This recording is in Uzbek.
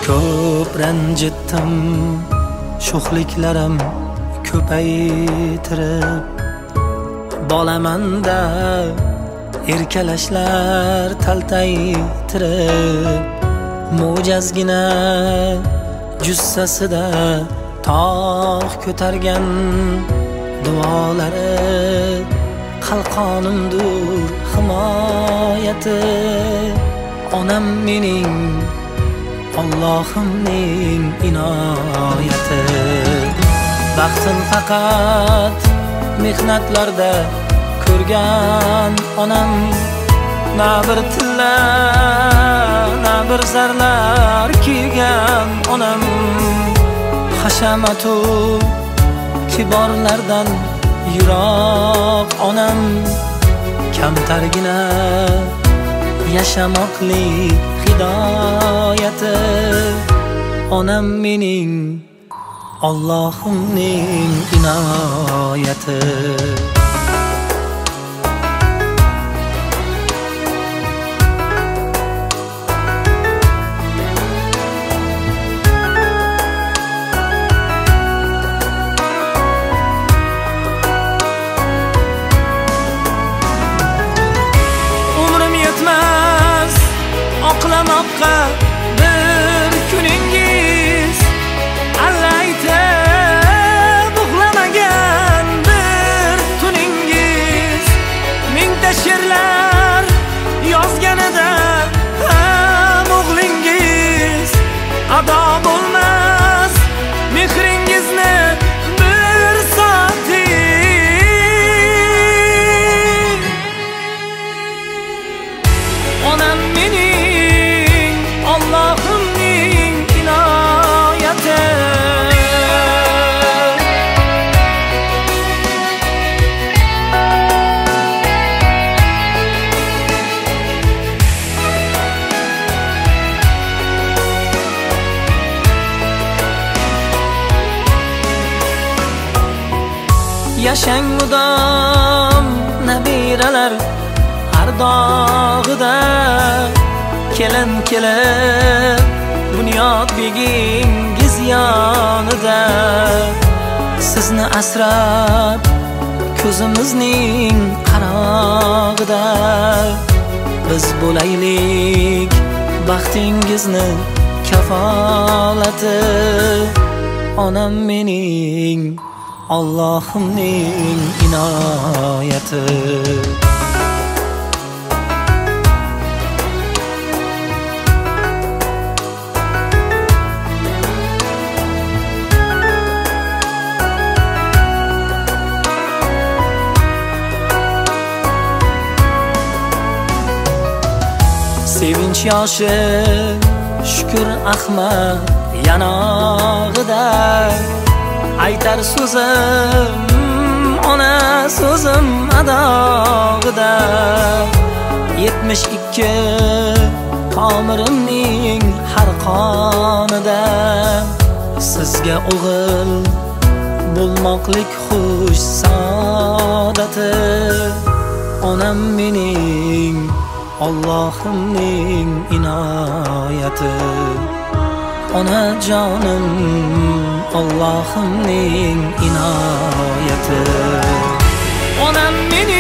ko'p ranjitdim, sho'xliklarim ko'paytirib, bolamanda erkalashlar taltaytirib, mo'jazgina jussasida tog' ko'targan duolari qalqonimdur himoyati. Onam mening Allohimning inoyati. Baxtim faqat mehnatlarda ko'rgan onam, na bir tilla na bir zarlar kiygan onam. Hashamatu kiborlardan yiroq onam, kamtargina yashamoqlik hidoyati. Onam mening Allohimning inoyati. Oqlamoqqa bir kuningiz, alla aytib uxlamagan bir tuningiz. Mingta she'rlar yozganida ham o'g'lingiz, ado bo'lmas mehringizni bir soting. Onam mening Allohimning inoyati. Yashang mudom nabiralar har dog'ida, kelin kelib bunyod begingiz yonida. Sizni asrab ko'zimizning qarog'ida, biz bo'laylik baxtingizni kafolati. Onam mening Allohimning inoyati. Sevinch yoshi shukr Ahmad yanog'ida, aytar so'zim ona so'zim adog'ida. 72 tomirimning har qonida, sizga o'g'il bo'lmoqlik xush saodati. Onam mening Allohimning inoyati. Onajonim Allohimning inoyati. Onam mening